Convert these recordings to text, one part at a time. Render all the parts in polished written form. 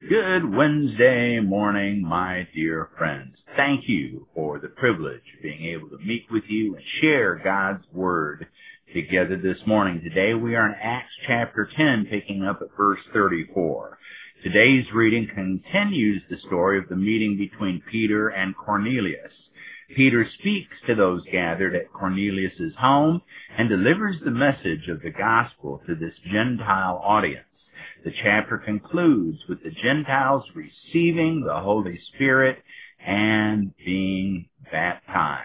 Good Wednesday morning, my dear friends. Thank you for the privilege of being able to meet with you and share God's Word together this morning. Today we are in Acts chapter 10, picking up at verse 34. Today's reading continues the story of the meeting between Peter and Cornelius. Peter speaks to those gathered at Cornelius' home and delivers the message of the gospel to this Gentile audience. The chapter concludes with the Gentiles receiving the Holy Spirit and being baptized.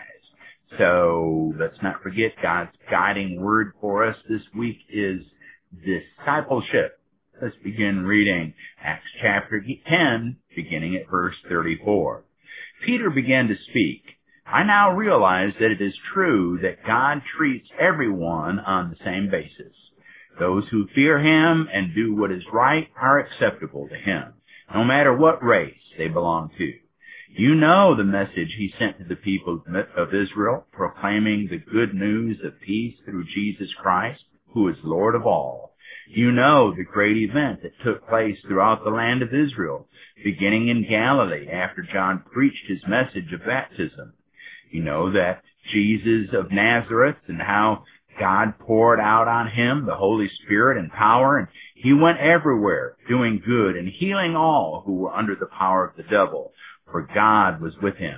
So let's not forget God's guiding word for us this week is discipleship. Let's begin reading Acts chapter 10, beginning at verse 34. Peter began to speak. I now realize that it is true that God treats everyone on the same basis. Those who fear him and do what is right are acceptable to him, no matter what race they belong to. You know the message he sent to the people of Israel, proclaiming the good news of peace through Jesus Christ, who is Lord of all. You know the great event that took place throughout the land of Israel, beginning in Galilee after John preached his message of baptism. You know that Jesus of Nazareth and how God poured out on him the Holy Spirit and power, and he went everywhere doing good and healing all who were under the power of the devil, for God was with him.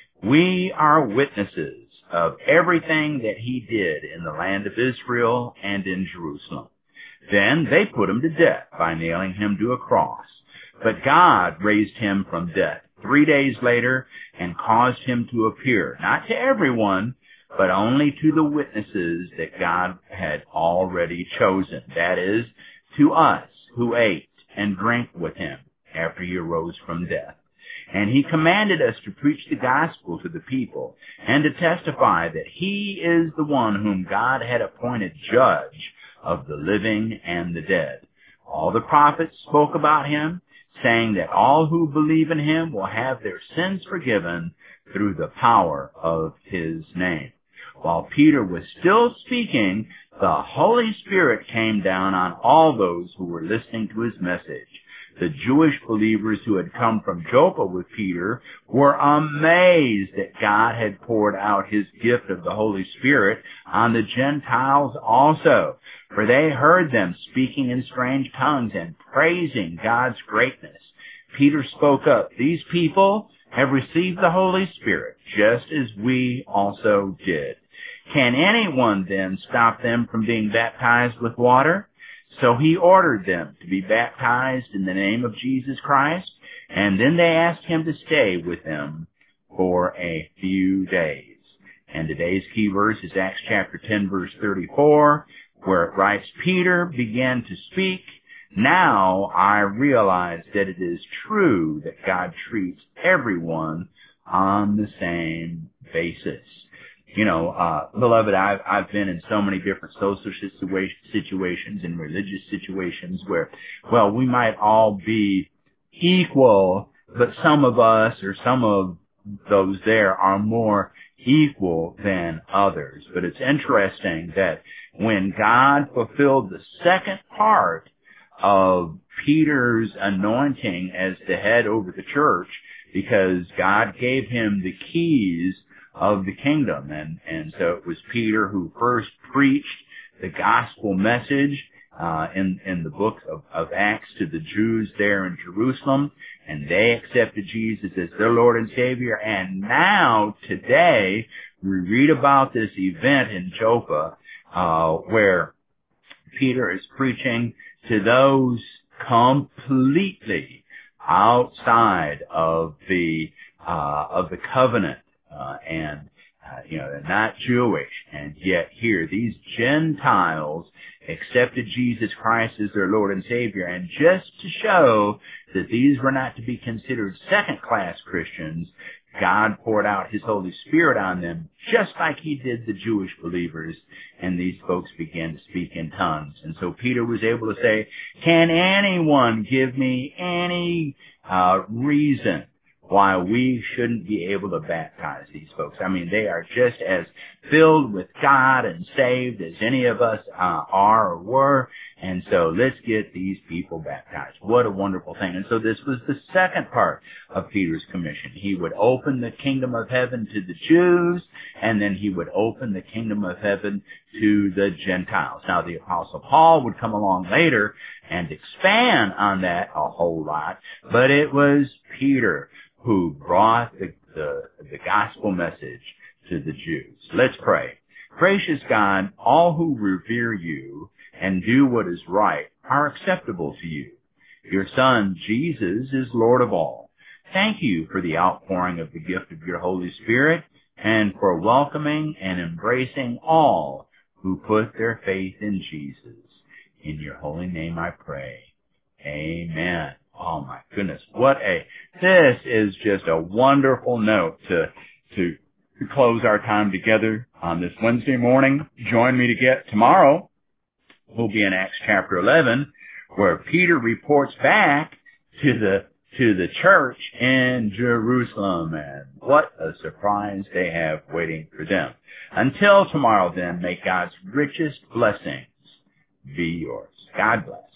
We are witnesses of everything that he did in the land of Israel and in Jerusalem. Then they put him to death by nailing him to a cross. But God raised him from death 3 days later and caused him to appear, not to everyone, but only to the witnesses that God had already chosen, that is, to us who ate and drank with him after he arose from death. And he commanded us to preach the gospel to the people and to testify that he is the one whom God had appointed judge of the living and the dead. All the prophets spoke about him, saying that all who believe in him will have their sins forgiven through the power of his name. While Peter was still speaking, the Holy Spirit came down on all those who were listening to his message. The Jewish believers who had come from Joppa with Peter were amazed that God had poured out his gift of the Holy Spirit on the Gentiles also, for they heard them speaking in strange tongues and praising God's greatness. Peter spoke up, "These people have received the Holy Spirit, just as we also did. Can anyone then stop them from being baptized with water?" So he ordered them to be baptized in the name of Jesus Christ, and then they asked him to stay with them for a few days. And today's key verse is Acts chapter 10, verse 34, where it writes, Peter began to speak. Now I realize that it is true that God treats everyone on the same basis. You know, beloved, I've been in so many different social situations and religious situations where, well, we might all be equal, but some of us or some of those there are more equal than others. But it's interesting that when God fulfilled the second part of Peter's anointing as the head over the church, because God gave him the keys of the kingdom. And so it was Peter who first preached the gospel message in the book of Acts to the Jews there in Jerusalem, and they accepted Jesus as their Lord and Savior. And now, today, we read about this event in Joppa where Peter is preaching to those completely outside of the covenant. They're not Jewish, and yet here, these Gentiles accepted Jesus Christ as their Lord and Savior, and just to show that these were not to be considered second-class Christians, God poured out his Holy Spirit on them, just like he did the Jewish believers, and these folks began to speak in tongues. And so Peter was able to say, can anyone give me any reason why we shouldn't be able to baptize these folks? I mean, they are just as filled with God and saved as any of us are or were. And so let's get these people baptized. What a wonderful thing. And so this was the second part of Peter's commission. He would open the kingdom of heaven to the Jews, and then he would open the kingdom of heaven to the Gentiles. Now the Apostle Paul would come along later and expand on that a whole lot, but it was Peter who brought the gospel message to the Jews. Let's pray. Gracious God, all who revere you and do what is right are acceptable to you. Your Son, Jesus, is Lord of all. Thank you for the outpouring of the gift of your Holy Spirit and for welcoming and embracing all who put their faith in Jesus. In your holy name I pray. Amen. Oh my goodness. This is just a wonderful note to close our time together on this Wednesday morning. Join me tomorrow. We'll be in Acts chapter 11, where Peter reports back to the church in Jerusalem, and what a surprise they have waiting for them. Until tomorrow then, may God's richest blessings be yours. God bless.